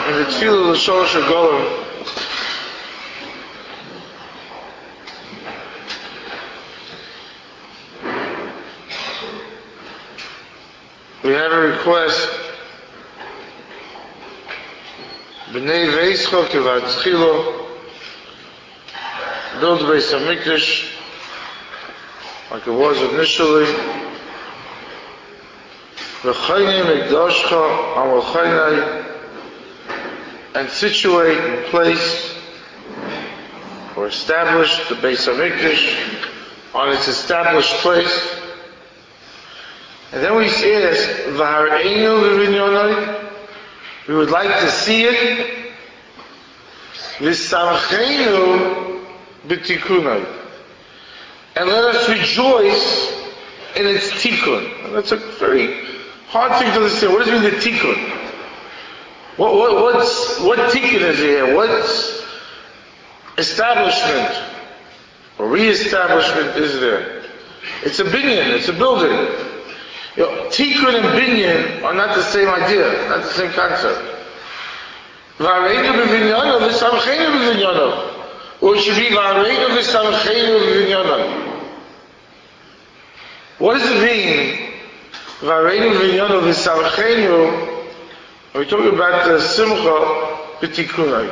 in the Tefillah of the Shalosh Regalim, we have a request. B'nei Veischa Kevatchilo, build the Beis HaMikdash like it was initially. V'chaynei Mikdashcha Amalchaynei, and situate and place or establish the Beis HaMikdash on its established place. And then we ask, V'hareinu v'vinyonai, we would like to see it. V'samcheinu b'tikunai, and let us rejoice in its tikkun. And that's a very hard thing to understand. What does it mean, the tikkun? What tikkun is here? What's establishment or re-establishment is there? It's a binyan, it's a building. Tikkun and binyan are not the same idea, not the same concept. V'areinu b'vinyana v'samcheinu b'vinyana. Or it should be v'areinu v'samcheinu b'vinyana. What does it mean? V'areinu b'vinyana v'samcheinu. We're talking about the simcha b'tikunai.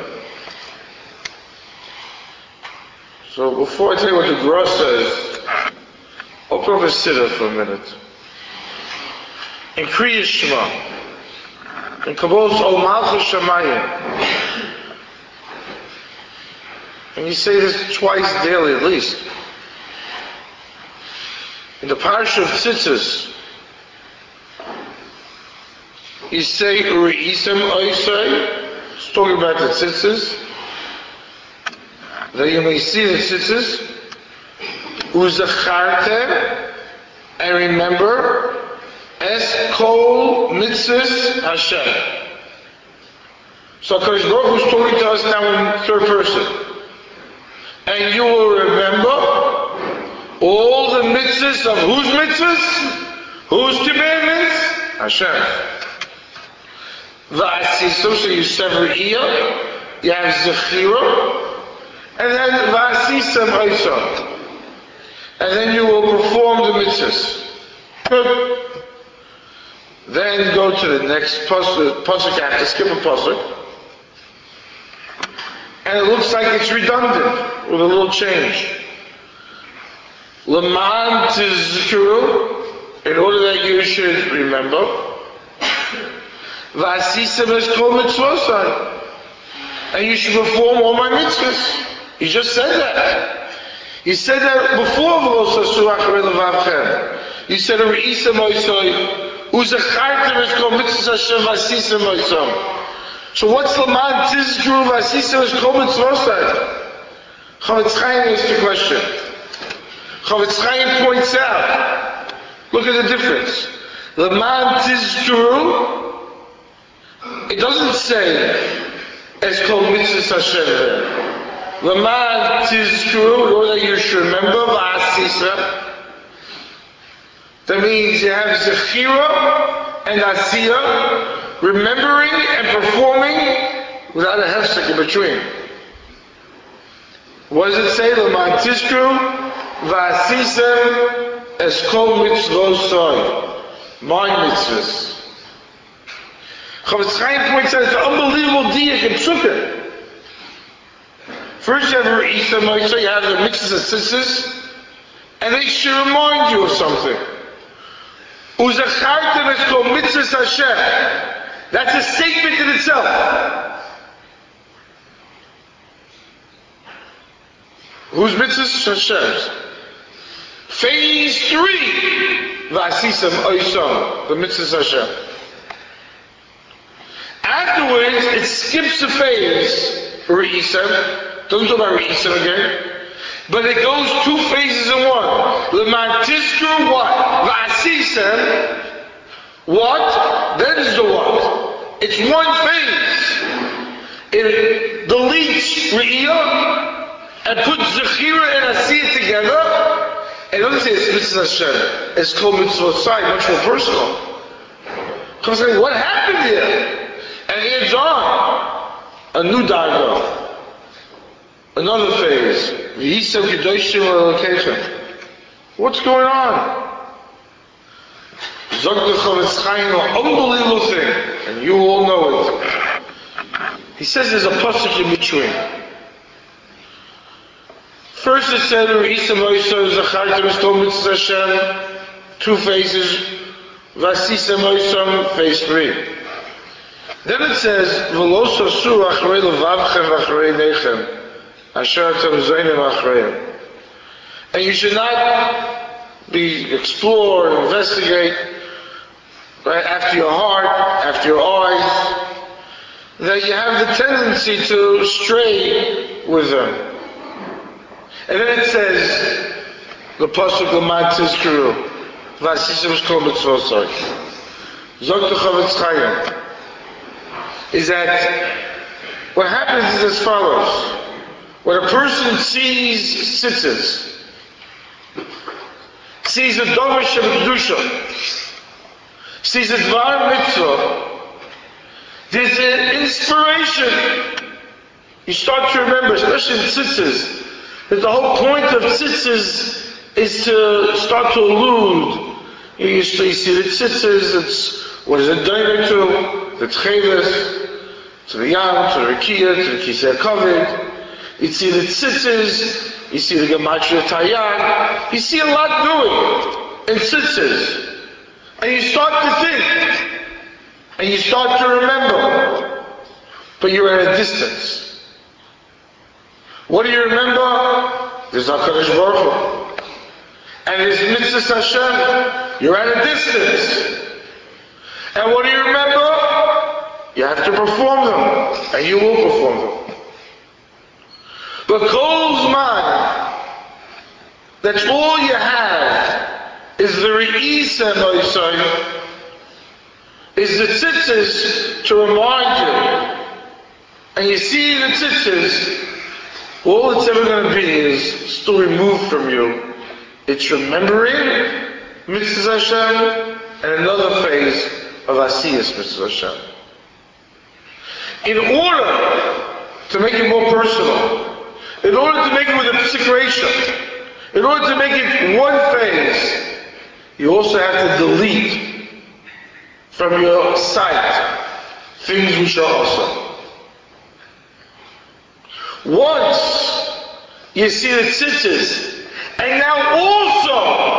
So before I tell you what the Gra says, open up a siddur for a minute. In Kriya Shema, in Kabbalah Ol Malchus Shamayim, and you say this twice daily at least. In the Parsha of Tzitzis, you say Re'isem Oisai, it's talking about the Tzitzis, that you may see the Tzitzis, Uzachartem, and remember, Es kol mitzvahs Hashem. So HaKadosh Baruch Hu is talking to us now in third person. And you will remember all the mitzvahs of whose mitzvahs? Whose commandments? Hashem. V'asisam, so you sever Iyah, you have Zechira, and then V'asisam Oisam. And then you will perform the mitzvahs. Good. Then go to the next pasuk. I have to skip a pasuk, and it looks like it's redundant with a little change. L'man tizkuru, in order that you should remember. V'asisem es kol mitzvosai, and you should perform all my mitzvahs. You just said that. You said that before v'lo sasu acharei levavchem. You said a re'isem oisoi. So what's Laman Tizkuru Vasisa is Kol Mitzvosai? Chavetz Chaim asks the question. Chavetz Chaim points out, look at the difference. Laman Tizkuru, it doesn't say it's called Mitzvos Hashem there. Laman Tizkuru, in order that you should remember Vasisa. That means you have Zechira and Asiyah, remembering and performing without a hefsek in between. What does it say? L'man tizkru v'asisem es kol mitzvosai. My mitzvahs. Chavetz Chaim points out it's an unbelievable diak in Psukkah. First you have Re'isa Moisa, you have the mitzvahs and tzitzis, and they should remind you of something. Uzachartem es kol mitzvahs Hashem. That's a statement in itself. Whose mitzvahs? Hashem's. Phase 3, Vasisam Oisam, the mitzvahs Hashem. Afterwards, it skips a phase, Re'isam, doesn't talk about Re'isam again. But it goes 2 phases in one. L'man tizkuru what? V'asisem. What? Then is the what? It's one phase. It deletes Re'iyah and puts Zechira and Asiyah together. And it doesn't say it's Mitzvah Hashem. It's called Mitzvah Side, much more personal. Because what happened here? And it ends on. a new dargo, another phase. What's going on? Unbelievable thing, and you all know it. He says there's a pasuk in between. First it said, two phases, phase 3. Then it says, and you should not explore, investigate, right, after your heart, after your eyes, that you have the tendency to stray with them. And then it says, the pasuk L'man tizkuru, v'asisem kol mitzvosai. Zok the Chavetz Chaim is that what happens is as follows: when a person sees tzitzis, sees a davar shebekdusha, sees a dvar mitzvah, there's an inspiration. You start to remember, especially in tzitzis, that the whole point of tzitzis is to start to allude. You see the tzitzis, it's, what is it direct to? The tcheles, to the yam, to the rikiya, to the kisei kavod. You see the tzitzis, you see the gematria tayag, you see a lot doing in tzitzis. And you start to think, and you start to remember, but you're at a distance. What do you remember? There's HaKadosh Baruch Hu. And there's Mitzvahs Hashem. You're at a distance. And what do you remember? You have to perform them. And you will perform them. But Kol Zman, that's all you have, is the Re'isa Noisai, is the tzitzis to remind you. And you see the tzitzis, all it's ever going to be is still removed from you. It's remembering Mitzvahs Hashem and another phase of Asiyas Mitzvahs Hashem. In order to make it more personal, in order to make it with a psikration, in order to make it one phase, you also have to delete from your sight things which are awesome. Once you see the tzitzis, and now also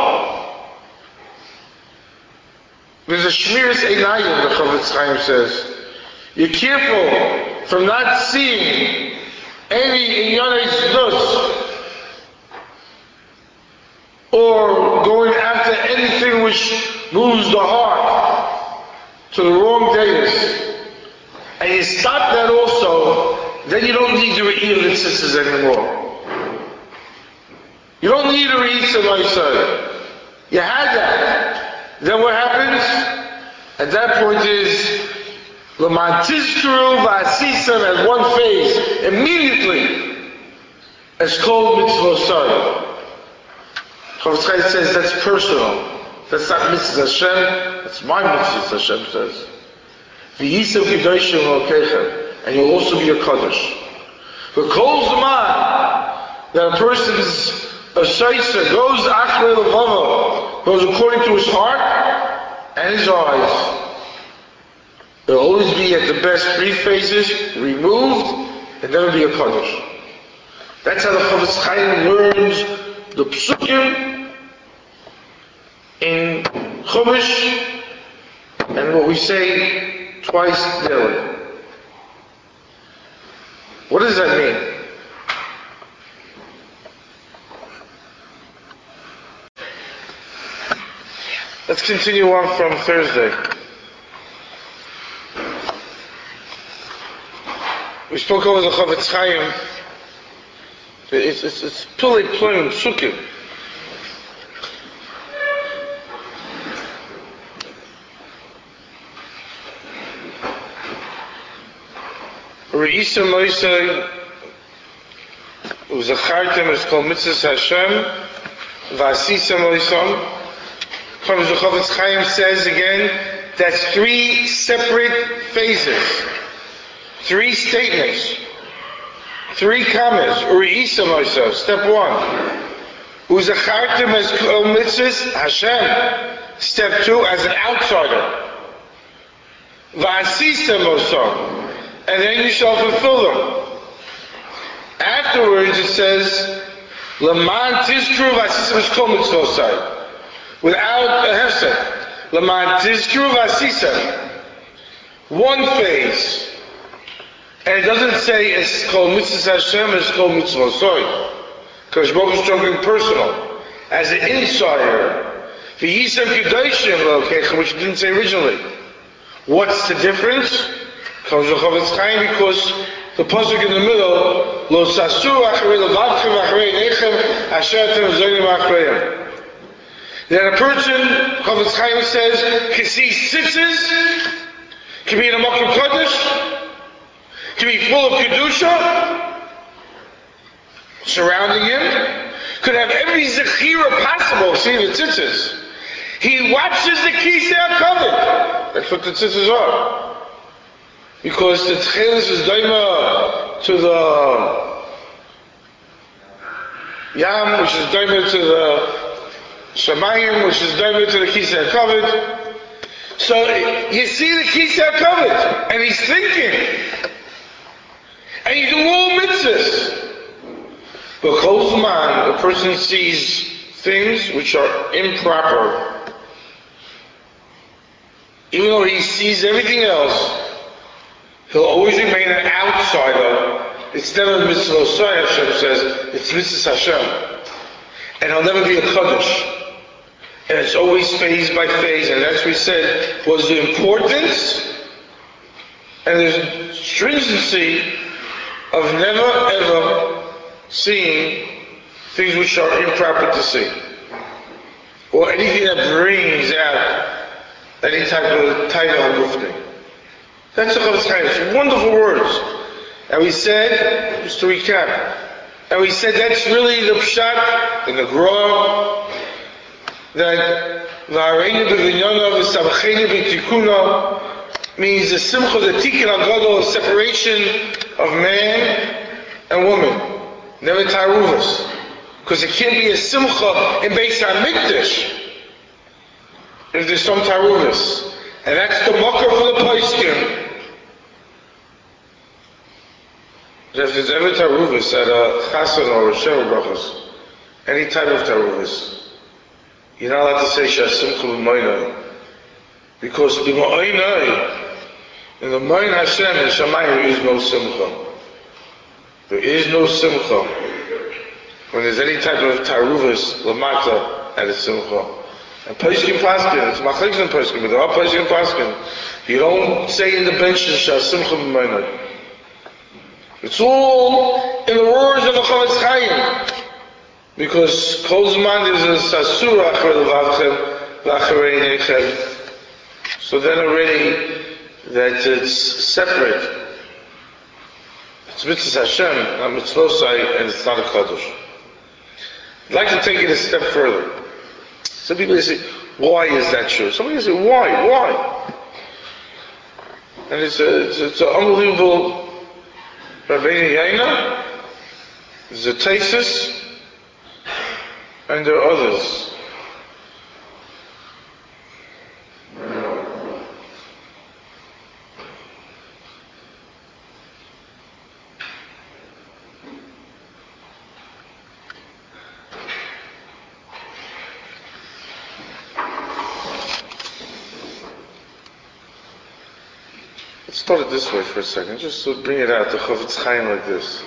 there's a shmiras einayim, the Chavetz Chaim says. You're careful from not seeing any inyanei znus or going after anything which moves the heart to the wrong days. And you stop that also, then you don't need to read the tzitzis anymore. You don't need to read Semaisai. You had that. Then what happens? At that point is L'man tizkuru v'asisem at one phase. Immediately, it's called mitzvosai. Chavetz Chaim says that's personal. That's not mitzvah Hashem. That's my mitzvah, Hashem says. V'yisem kedoshim v'okechem. And you'll also be a Kaddish. But Kol Zman, that a person's Shaisa goes achrei levavo, goes according to his heart and his eyes. There'll always be at the best 3 phases removed, and then it'll be a Kaddish. That's how the Chavetz Chaim learns the psukim in Chumash, and what we say twice daily. What does that mean? Let's continue on from Thursday. We spoke over the Chavetz Chaim. It's Pilei Ploim Psukim. Re'isa Moisei Uzachartem is called Mitzvahs Hashem V'asisa Moisam. The Chavetz Chaim says again, that's 3 separate phases. 3 statements, 3 comments. Uri'isa Moshe, step 1. Uzachartem as kol mitzvahs Hashem. Step 2, as an outsider. Va'asisa Moshe, and then you shall fulfill them. Afterwards it says, Laman tizkru v'asisa as kol mitzvosai. Without a hefsek. Laman tizkru v'asisa. One phase. And it doesn't say it's called mitzvahs Hashem, it's called mitzvosai. Because Baruch is talking personal. As an insider. V'yisem kedoshim lokecha, which it didn't say originally. What's the difference? Comes the Chofetz Chaim, because the pasuk in the middle, lo sasu achrei levavchem achrei nechem asher atem zonim achreihem. That a person, Chofetz Chaim says, can see tzitzis, can be in a Makom Kodesh, can be full of kedusha surrounding him, could have every zechira possible seeing the tzitzis. He watches the Kisei HaKavod. That's what the tzitzis are. Because the tchelis is daima to the Yam, which is daima to the Shamayim, which is daima to the Kisei HaKavod. So you see the Kisei HaKavod, and he's thinking. And you do all mitzvahs. But Kol Zman, a person sees things which are improper. Even though he sees everything else, he'll always remain an outsider. It's never mitzvah Osai, Hashem says, it's mitzvah Hashem. And he'll never be a Kaddish. And it's always phase by phase, and that's what we said was the importance and the stringency of never ever seeing things which are improper to see. Or anything that brings out any type of title or lifting. That's the Chofetz Chaim. It's wonderful words. And we said, just to recap, and we said that's really the pshat in the Gra, that V'areinu b'vinyona v'samcheinu b'tikuna means the simcha, the tikkun agadol, separation of man and woman. Never taruvas. Because it can't be a simcha in Beis HaMikdash if there's some taruvas. And that's the mocker for the poskim. If there's ever taruvas at a chasan or a sheva brachos, any type of taruvas, you're not allowed to say Shasimcha b'moinai. Because b'moinai, in the Moin Hashem in Shamayim, there is no simcha. There is no simcha. When there's any type of taruvas, lamata, at a simcha. And Poskim Paskin, it's Machlekes and Poskim, but there are Poskim Paskin. You don't say in the benches, Shasimcha b'moinai. It's all in the words of the Chofetz Chaim. Because Kol Zman is a Sasur Achrei Levavchem V'achrei Nechem. So then already that it's separate. It's mitzvah Hashem, not mitzvosai, and it's not a Kaddish. I'd like to take it a step further. Some people say, why is that true? Somebody say, why? And it's an unbelievable Rabbeinu Yaina, there's a Taisus, and there are others. Let's start it this way for a second, just to bring it out to Chofetz Chaim like this.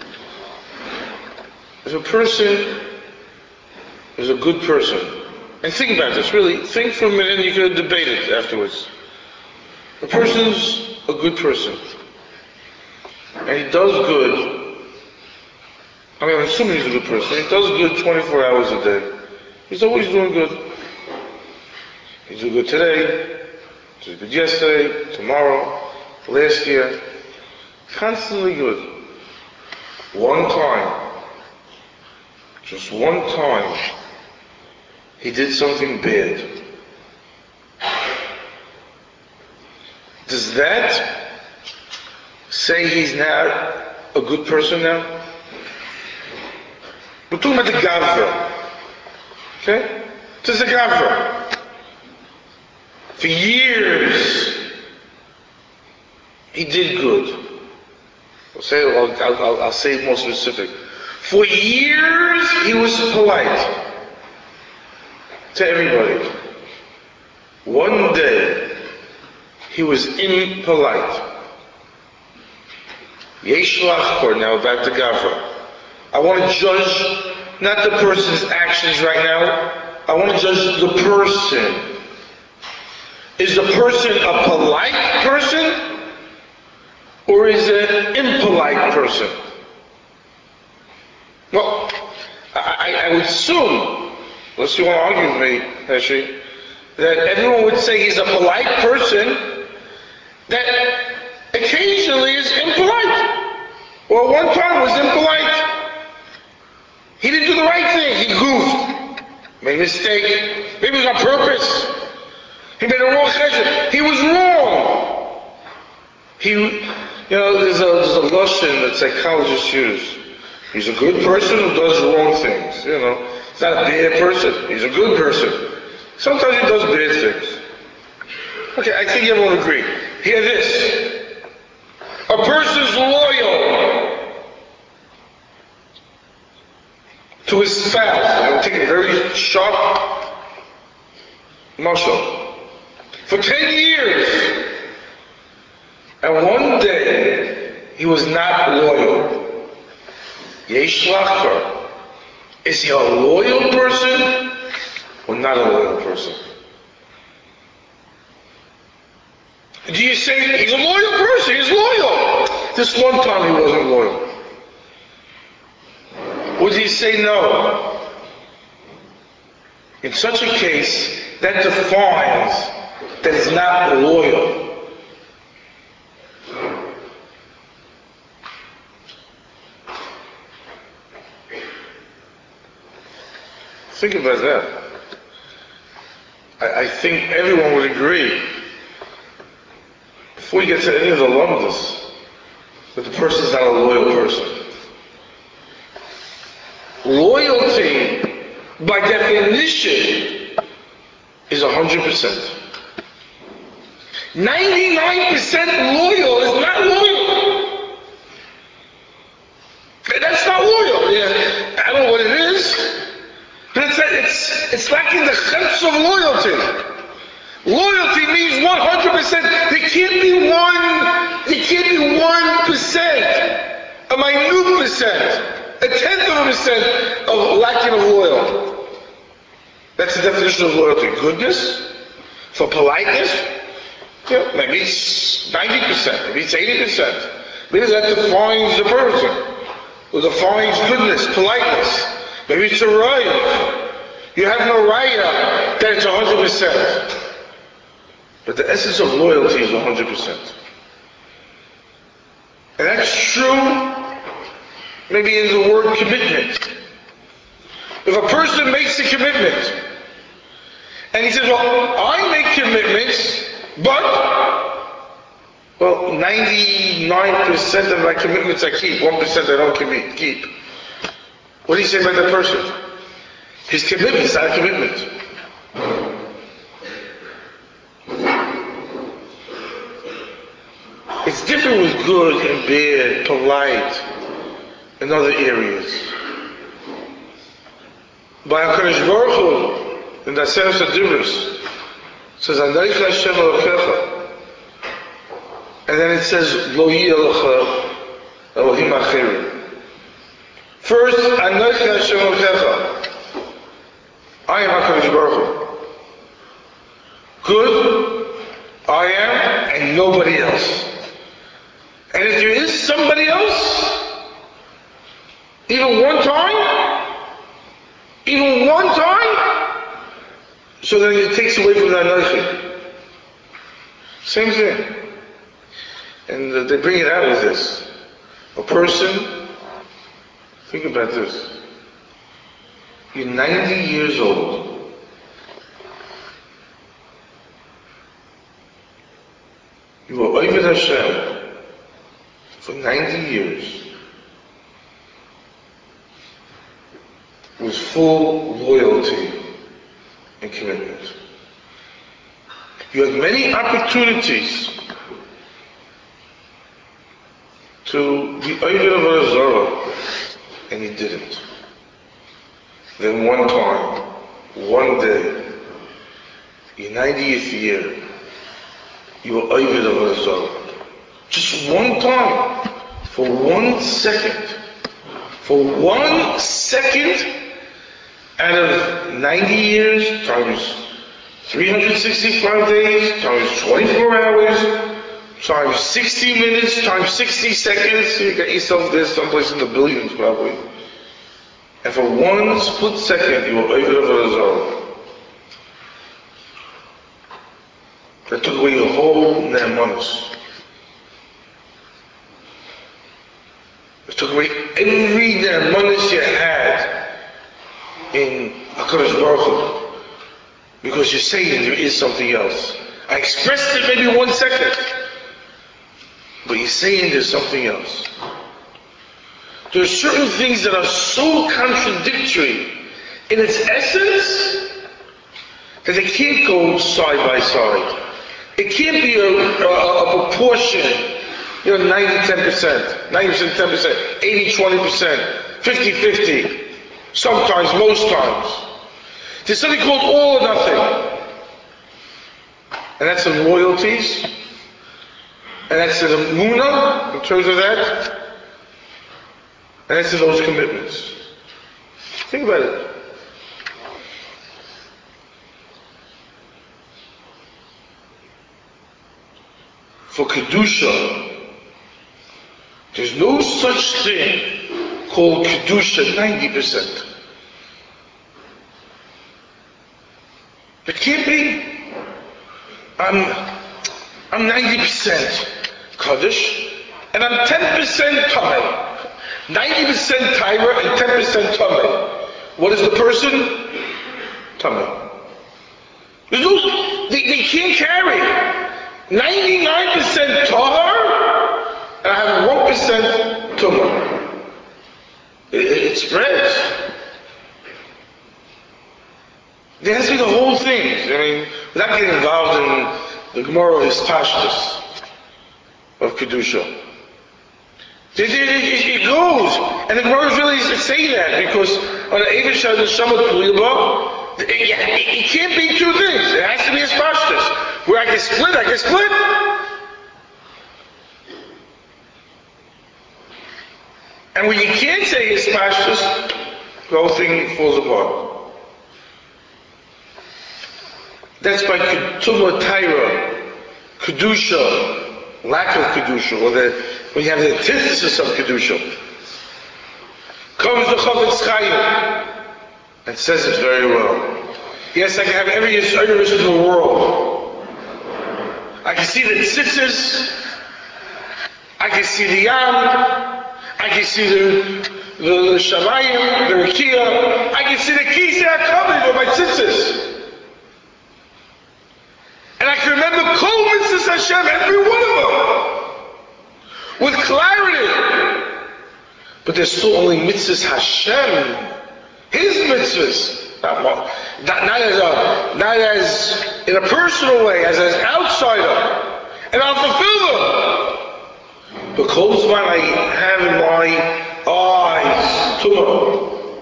If a person is a good person, and think about this, really, think for a minute and you can debate it afterwards. A person's a good person, and he does good. I mean, I'm assuming he's a good person. He does good 24 hours a day. He's always doing good. He did good today, he did good yesterday, tomorrow, last year. Constantly good. One time, just one time, he did something bad. Does that say he's not a good person now? We're talking about the Gavra. Okay? This is a Gavra. For years, he did good. I'll say it more specific. For years, he was polite to everybody. One day, he was impolite. Yesh lachkor, now back to Gavra. I want to judge not the person's actions right now. I want to judge the person. Is the person a polite person? Or is it an impolite person? Well, I would assume, unless you want to argue with me, Heshie, that everyone would say he's a polite person that occasionally is impolite. Or one time was impolite. He didn't do the right thing. He goofed. Made a mistake. Maybe it was on purpose. He made a wrong cheshbon. He was wrong. There's a lashon that psychologists use. He's a good person who does wrong things. He's not a bad person. He's a good person. Sometimes he does bad things. Okay, I think everyone agree. Hear this. A person's loyal to his spouse. I'm going to take a very sharp muscle. For 10 years. And one day, he was not loyal. Yesh lachkor. Is he a loyal person or not a loyal person? Do you say he's a loyal person? He's loyal. This one time he wasn't loyal. Or do you say no? In such a case, that defines that he's not loyal. Think about that. I think everyone would agree, before you get to any of the lumdus, that the person's not a loyal person. Loyalty, by definition, is 100%. 99% loyal is not loyal. That's not loyal. Yeah, I don't know what it is. But it's lacking the chutz of loyalty. Loyalty means 100%. There can't be 1%, a minute percent, a tenth of a percent of lacking of loyalty. That's the definition of loyalty. Goodness, for politeness, maybe it's 90%, maybe it's 80%. Maybe that defines the person. Or defines goodness, politeness. Maybe it's a right. You have no right that it's 100%. But the essence of loyalty is 100%. And that's true, maybe in the word commitment. If a person makes a commitment, and he says, well, I make commitments, but, 99% of my commitments I keep, 1% I don't keep. What do you say about that person? His commitment is not a commitment. It's different with good and bad, polite, in other areas. By HaKadosh Baruch Hu, in the Aseret HaDibros, it says, Anochi Hashem Elokecha. And then it says, Lo yeh lecha Elohim acherim. First, Anochi Hashem Elokecha. I am HaKadosh Baruch Hu. Good, I am, and nobody else. And if there is somebody else, even one time, so then it takes away from the Anochi. Same thing. And they bring it out with this. A person, think about this. You're 90 years old. You are Oved Hashem 90 years with full loyalty and commitment. You had many opportunities to be Oived of a Zorah, and you didn't. Then one time, one day, your 90th year, you were Oived of a Zorah. Just one time, for 1 second. For 1 second out of 90 years times 365 days times 24 hours times 60 minutes times 60 seconds. You got yourself there someplace in the billions probably. And for 1 split second you were Oived of a Zorah. That took away your whole Nehemanos. It took away every Nehemanos you had in HaKadosh Baruch Hu. Because you're saying there is something else. I expressed it maybe 1 second. But you're saying there's something else. There are certain things that are so contradictory in its essence that they can't go side by side. It can't be a proportion. 90, 10%, 90%, 10%, 80, 20%, 50, 50. Sometimes, most times. There's something called all or nothing. And that's in loyalties. And that's in Emunah, in terms of that. And that's in those commitments. Think about it. For Kedusha, there's no such thing called Kedusha 90%. It can't be. I'm 90% Kaddish, and I'm 10% Tamei. 90% Tyra and 10% Tamei. What is the person? Tamei. There's no, they can't carry. 99% Tahar, and I have 1% Tumah. It spreads. There has to be the whole thing. I mean, without getting involved in the Gemara of his pashtus of Kedusha. It goes. And the Gemara is really saying that because on the Eivish and the Shamat Kuliyabah, it can't be two things. It has to be his pashtus. Where I can split. And when you can't say his pashtus, the whole thing falls apart. That's by Tumah Taira, Kedusha, lack of Kedusha, or when you have the antithesis of Kedusha. Comes the Chofetz Chaim and says it very well. Yes, I can have every Yisrael in the world. I can see the tzitzis, I can see the yam, I can see the shamayim, the rakia, I can see the kisei HaKavod of my tzitzis. And I can remember Kol Mitzvahs Hashem, every one of them, with clarity. But there's still only Mitzvahs Hashem, His Mitzvahs. Not as in a personal way, as an outsider. And I'll fulfill them. But Kol Zman I have in my eyes, Tumah.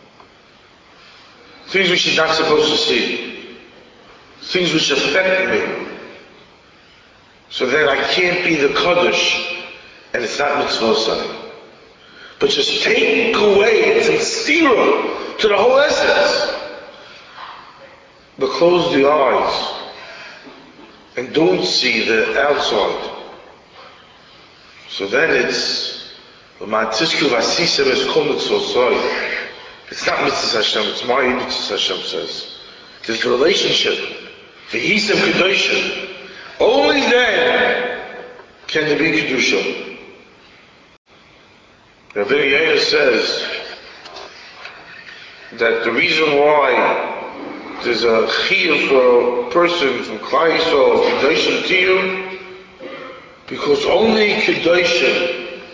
Things which you're not supposed to see. Things which affect me. So that I can't be the Kaddish, and it's not mitzvosai. But just take away, it's in stira to the whole essence. But close the eyes and don't see the outside. So then it's it's not mitzvahs Hashem, it's my mitzvahs Hashem says. There's the relationship. V'hisem Kedoshim. Only then can there be Kedusha. Rabbi Yehuda says that the reason why there's a chiyuv for a person from Klal Yisrael of Kedoshim to you, because only Kedoshim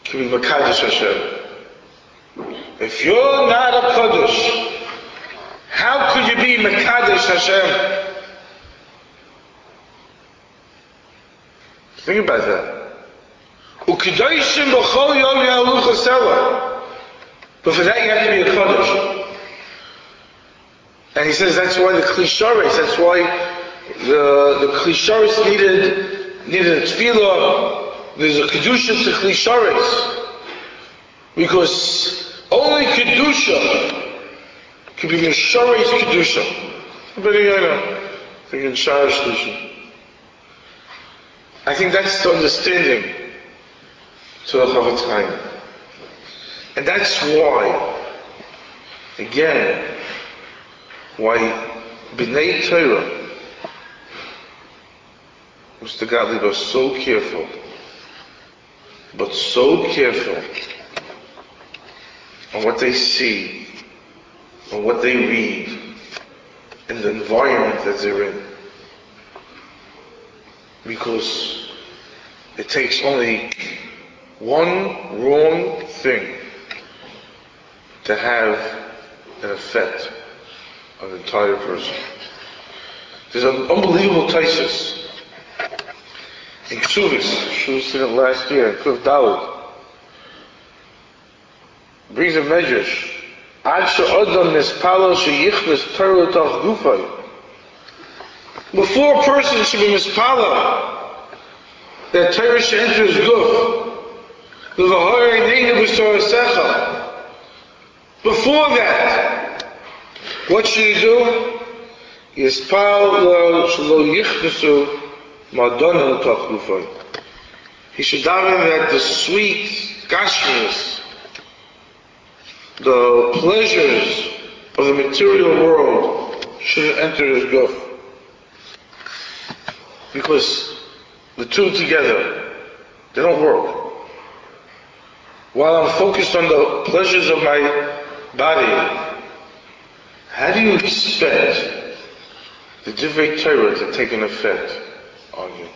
can be Makadosh Hashem. If you're not a Kodesh, how could you be Makadosh Hashem? Think about that. Ukedoshim b'chol yom ya'alu chasela. But for that you have to be a Kodesh. And he says that's why the Klisharis, that's why the Klisharis needed a tefillah. There's a Kedusha to Klisharis. Because only Kedusha can be Misharis Kedusha. I think that's the understanding to the Chofetz Chaim. And that's why, again, why B'nai Torah, Mr. Gottlieb, are so careful, but so careful on what they see, on what they read, in the environment that they're in. Because it takes only one wrong thing to have an effect on the entire person. There's an unbelievable thesis in Ksubis. She was in it last year in Kuf Dawud. Brings a medrash. Ad she'odam nispalo sheyichnes Torah toch gufay. Before a person should be mispala, that Torah should enter his guf. Before that, what should he do? He should daven that the sweet gashmius, the pleasures of the material world shouldn't enter his guf. Because the two together, they don't work. While I'm focused on the pleasures of my body, how do you expect the Divrei Torah to take an effect on you?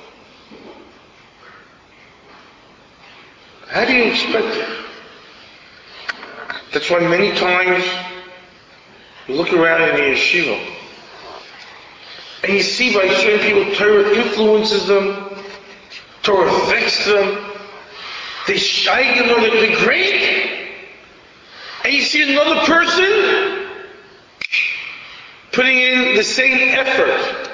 How do you expect it? That's why many times you look around in the yeshiva and you see by certain people Torah influences them, Torah affects them, they steigern, they're great. And you see another person putting in the same effort.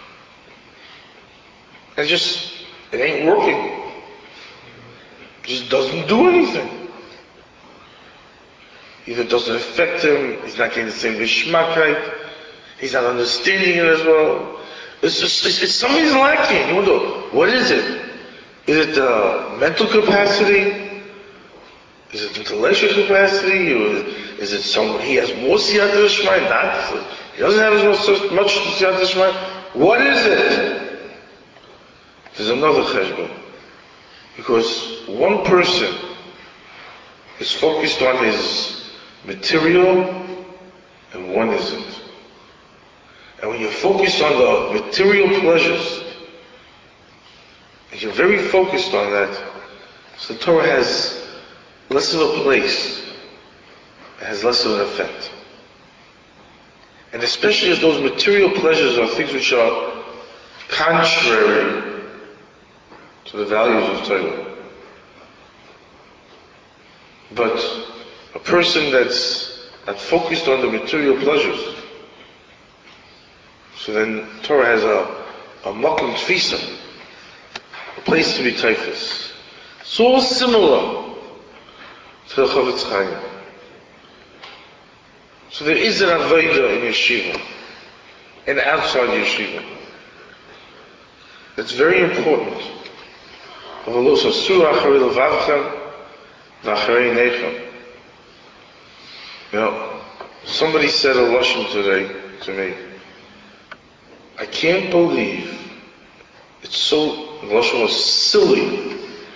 And it ain't working. It just doesn't do anything. Either it doesn't affect him, he's not getting the same geschmackheit, he's not understanding it as well. It's something's lacking. You wonder, what is it? Is it the mental capacity? Is it intellectual capacity? Or is it he has more siyata d'shmaya? Not. He doesn't have as much siyata d'shmaya. What is it? There's another cheshbon. Because one person is focused on his material and one isn't. And when you're focused on the material pleasures, and you're very focused on that, so the Torah has less of a place, it has less of an effect. And especially as those material pleasures are things which are contrary to the values of Torah. But a person that's not focused on the material pleasures, so then Torah has a makom tfisa, a place to be typhus. It's all similar to the Chofetz Chaim. So there is an avodah in yeshiva and outside yeshiva. It's very important. Somebody said a lashon today to me. I can't believe it's so, the lashon was silly,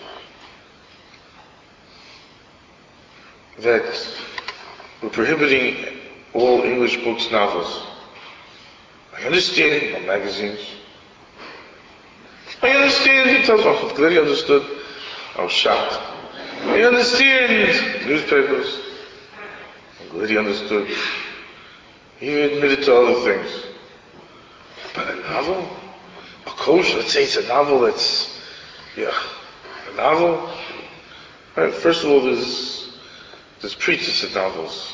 that we're prohibiting all English books, novels. I understand magazines. I understand, I'm clearly understood. I was shocked. He understands newspapers. I'm glad he understood. He admitted to other things. But a novel? A coach, let's say it's a novel that's, a novel? Right, first of all, there's preachers of novels.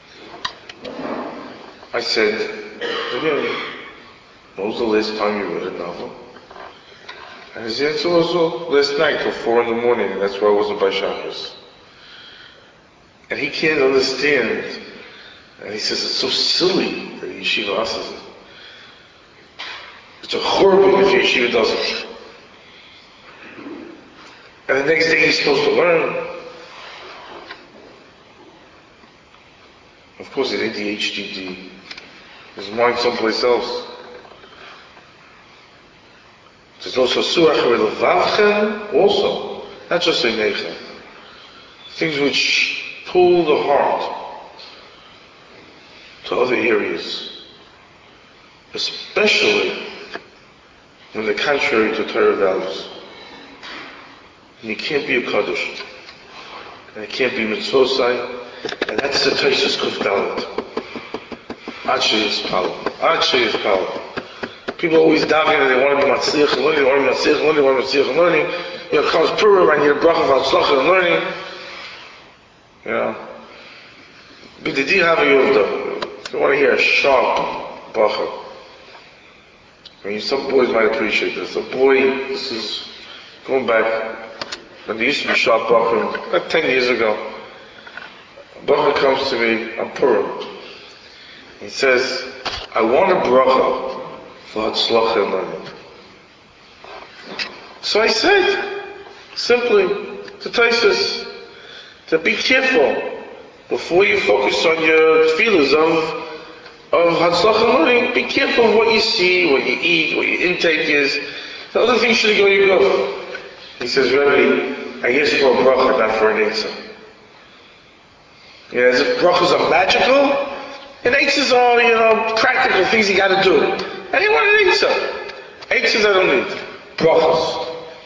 I said, again, when was the last time you read a novel? And his answer was, last night till 4 in the morning, and that's why I wasn't by Shabbos. And he can't understand. And he says, it's so silly that yeshiva asks it. It's a churban if yeshiva doesn't. And the next day he's supposed to learn. Of course, it ain't the HDD. His mind someplace else. There's also surah vavchem, also, not just einechem. Things which pull the heart to other areas, especially when they're contrary to Torah values. And you can't be a Kaddish, and it can't be mitzvosai, and that's the Taisus Kuf Dalet. Achi is power. People always davening and they want to be matzliach and learning, they want to be matzliach and learning. Comes Purim, I need a bracha of hatzlacha and learning. B'didi have a yovda. If you want to hear a sharp bracha. Some boys might appreciate this. This is going back when there used to be sharp bracha, about 10 years ago. A bracha comes to me on Purim. He says, I want a bracha for hatzlacha and learning. So I said, simply, to Taisus, to be careful before you focus on your feelings of hatzlacha and learning. Be careful of what you see, what you eat, what your intake is. The other things should go you go. He says, Rebbe, I asked for a bracha, not for an eitzah. As if brachas are magical, and eitzahs are, practical things you gotta do. I didn't want an eitzah. Eitzahs I don't need. Brachas.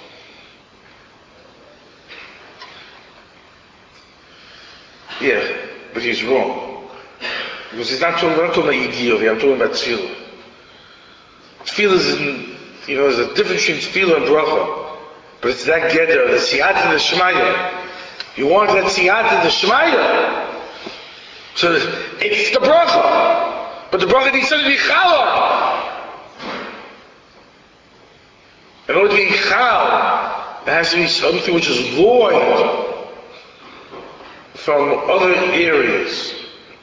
But he's wrong. Because we're not talking about Yigiyah, I'm talking about Tefillah. Tefillah is there's a difference between Tefillah and Bracha. But it's that Geder, the Siyata, the Shemaya. You want that Siyata, the Shemaya. So it's the Bracha. But the Bracha needs to be Chala. In order to be Chal, there has to be something which is void from other areas.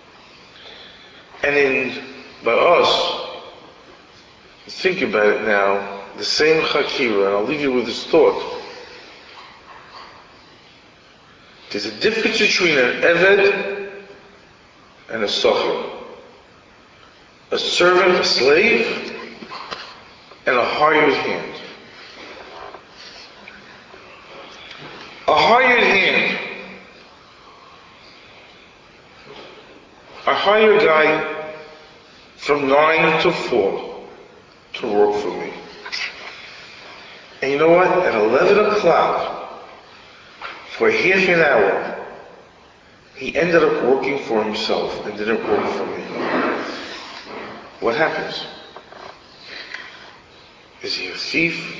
And by us, think about it now, the same Chakira, and I'll leave you with this thought. There's a difference between an Eved and a Socher. A servant, a slave, and a hired hand. A hired hand. I hire a guy from 9 to 4 to work for me. And you know what? At 11 o'clock, for half an hour, he ended up working for himself and didn't work for me. What happens? Is he a thief?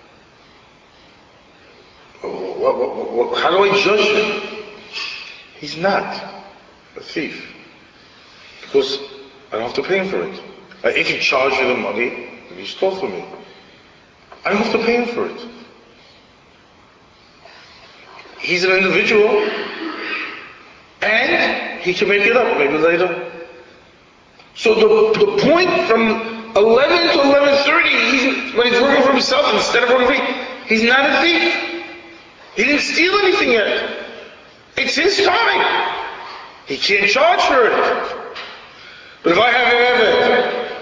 How do I judge him? He's not a thief. Because I don't have to pay him for it. If he charged me the money, then he stole from me. I don't have to pay him for it. He's an individual, and he can make it up maybe later. So the point from 11 to 11:30, when he's working for himself instead of working for me, he's not a thief. He didn't steal anything yet. It's his time. He can't charge for it. But if I have an Eved,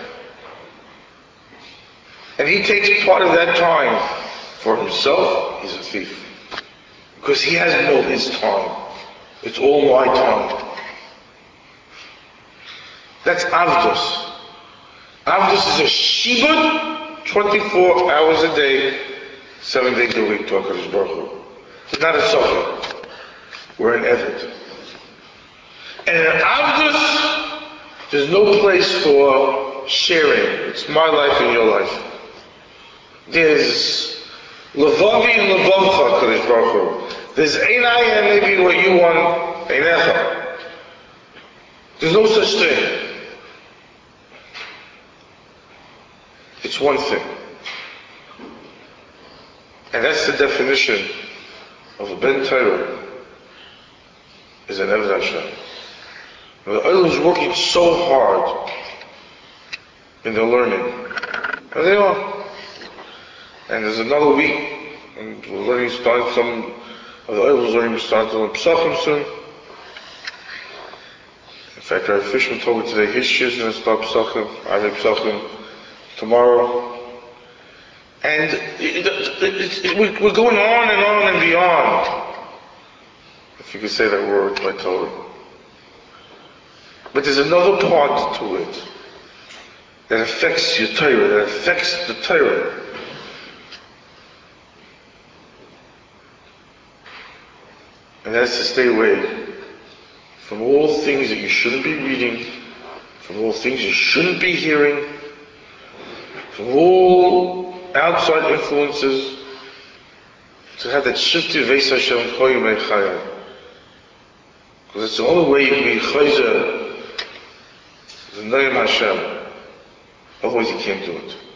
and he takes part of that time for himself, he's a thief. Because he has no his time. It's all my time. That's Avdus. Avdus is a shibud, 24 hours a day, 7 days a week, to HaKadosh Baruch Hu. It's not a sofer. We're an Eved. And in Avdus, there's no place for sharing. It's my life and your life. There's Levavi and Levavcha, Kadosh Baruch Hu. There's Einai and maybe what you want, Einecha. There's no such thing. It's one thing. And that's the definition of a Ben Torah, is an Eved Hashem. The Oil is working so hard in their learning. And they are. And there's another week, and we're learning, starting some of the Oil is learning, starting to learn Psachim soon. In fact, Rabbi Fishman told me today his shir is going to start Psachim, I read Psachim tomorrow. And we're going on and beyond. If you could say that word by Torah. But there's another part to it that affects your Torah, that affects the Torah. And that's to stay away from all things that you shouldn't be reading, from all things you shouldn't be hearing, from all outside influences, to have that shifted Veis Hashem Choyim Eichayim. Because it's the only way you can be Chayzer the Noam Hashem. Otherwise you can't do it.